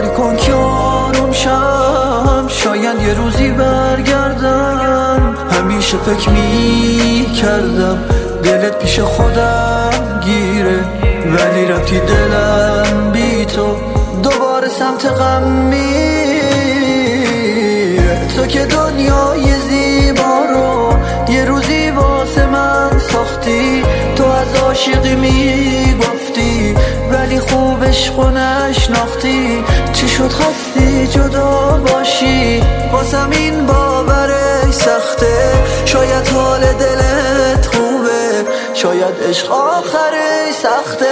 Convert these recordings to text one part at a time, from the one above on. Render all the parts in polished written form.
کاری کن که آروم شم، شاید یه روزی برگردم. همیشه فکر میکردم دلت پیش خودم گیره، ولی رفتی دلم بی تو دوباره سمت غم میره. تو که دنیای زیبا رو یه روزی واسه من ساختی، تو از عاشقی میگفتی ولی خوب عشقو نشناختی. چی شد خواستی جدا باشی، واسم این باورش سخته. شاید حال دلت خوبه، شاید عشق آخرش سخته.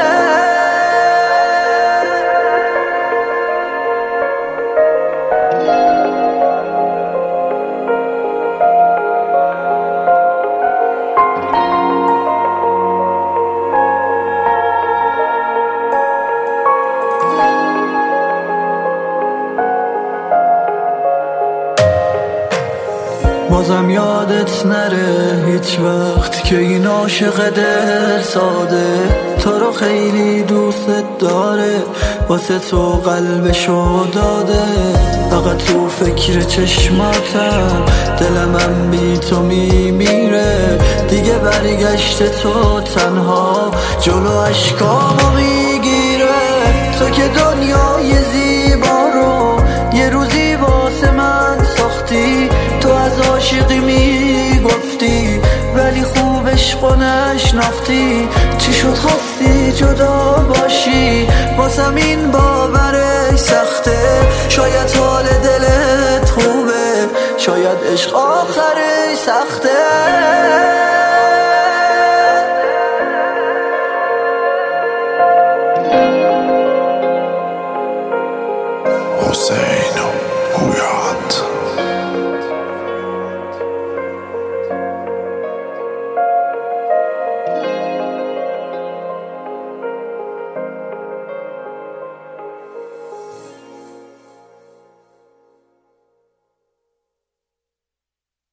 بازم یادت نره هیچ وقت که این عاشق دل ساده تو رو خیلی دوست داره، واسه تو قلبشو داده. فقط تو فکر چشماتم دلمم بی تو میمیره. دیگه برگشت تو تنها جلو اشکامو میگیره. تو که دنیای زیبا رو یه روزی واسه من ساختی، تو از عاشقی میگفتی ولی خوب عشقو نشناختی. چی شد خواستی جدا باشی، واسم این باورش سخته. شاید حال دلت خوبه، شاید عشق آخرش سخته.